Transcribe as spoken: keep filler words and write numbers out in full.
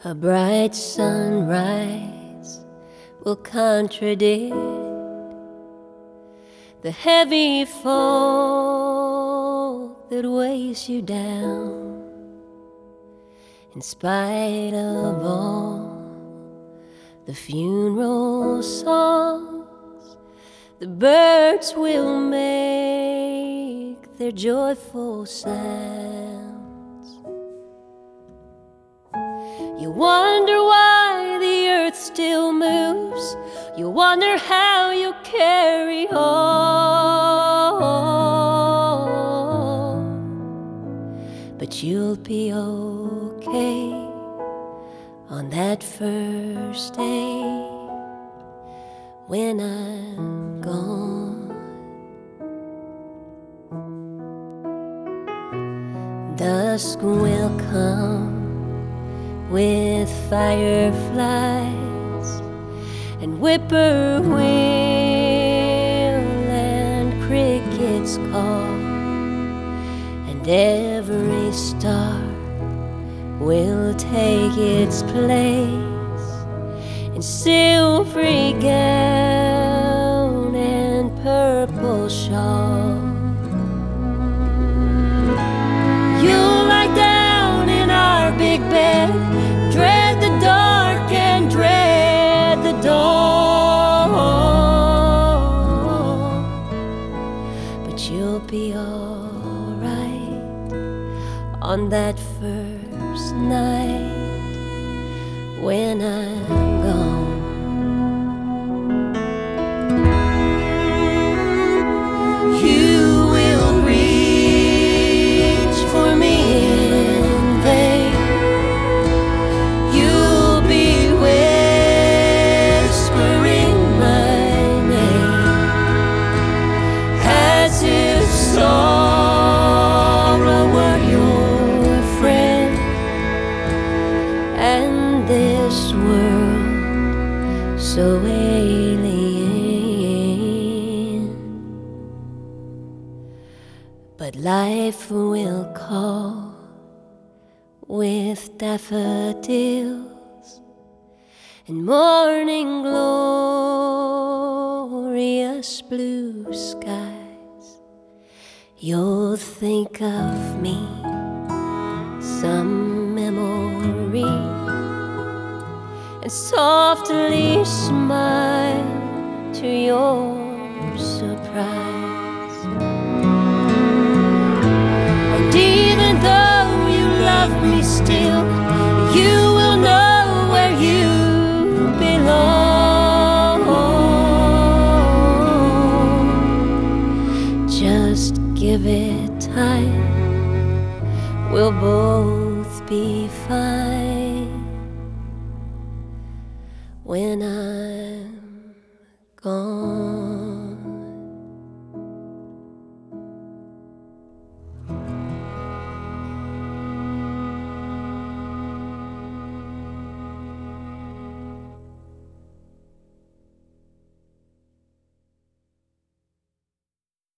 A bright sunrise will contradict the heavy fog that weighs you down. In spite of all the funeral songs, the birds will make their joyful sounds. You wonder why the earth still moves. You wonder how you carry on. But you'll be okay on that first day when I'm gone. Dusk will come with fireflies and whippoorwill and crickets call, and every star will take its place in silvery gown and purple shawl. You'll lie down in our big bed, dread the dark and dread the dawn. But you'll be alright on that first night when I'm gone. You will reach for me in vain. You'll be whispering my name as if sorrow were your friend, and this world so alien. But life will call with daffodils and morning glorious blue skies. You'll think of me, some memory, and softly smile to your surprise. And even though you love me still, you will know where you belong. Just give it time, we'll both be fine when I'm gone.